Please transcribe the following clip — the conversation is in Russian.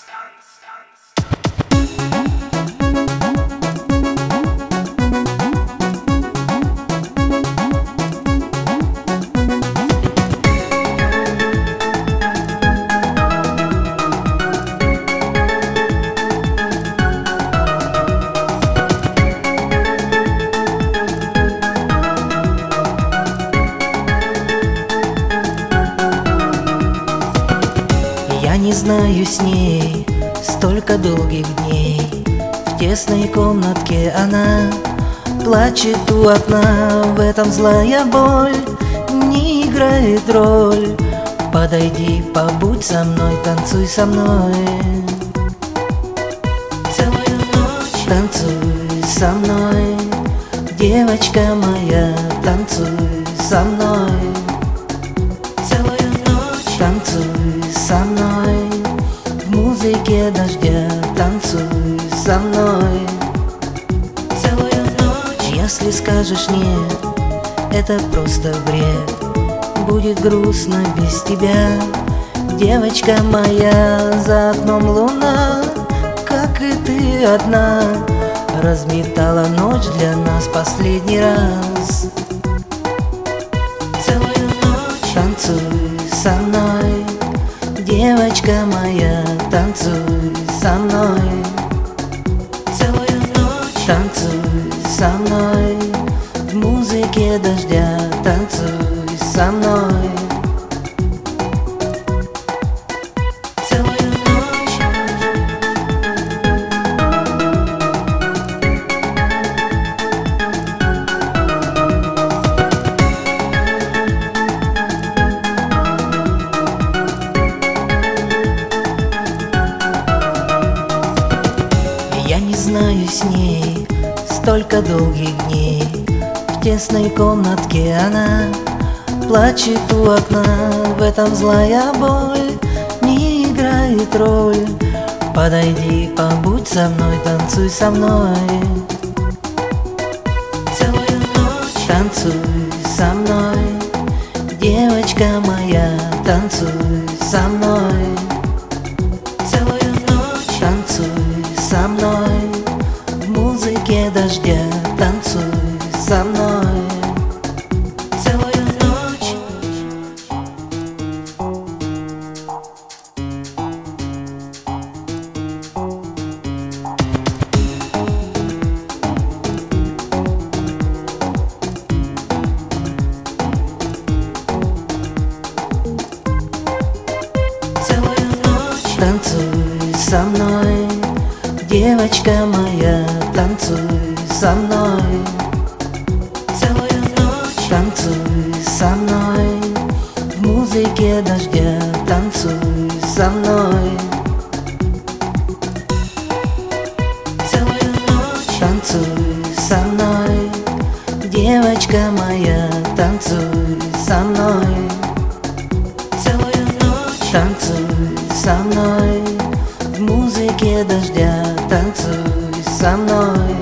Я не знаю с ней столько долгих дней. В тесной комнатке она плачет у окна. В этом злая боль не играет роль. Подойди, побудь со мной, танцуй со мной. Целую ночь танцуй со мной, девочка моя, танцуй со мной. Целую ночь танцуй со мной, в музыке дождя танцуй со мной. Целую ночь. Если скажешь нет, это просто бред, будет грустно без тебя, девочка моя. За окном луна, как и ты одна, разметала ночь для нас последний раз. Целую ночь танцуй со мной, девочка моя, танцуй со мной. Целую ночь танцуй со мной, в музыке дождя танцуй со мной. Целую ночь. Я не знаю с ней столько долгих дней. В тесной комнатке она плачет у окна. В этом злая боль не играет роль. Подойди, побудь со мной, танцуй со мной. Целую ночь танцуй со мной, девочка моя, танцуй со мной. Целую ночь танцуй со мной, в музыке дождя танцуй со мной. Целую ночь. Целую ночь танцуй со мной, девочка моя, танцуй со мной. Целую ночь танцуй со мной, в музыке дождя танцуй со мной. Целую ночь танцуй со мной, девочка моя, танцуй со мной. Целую ночь танцуй со мной, в музыке дождя танцуй со мной.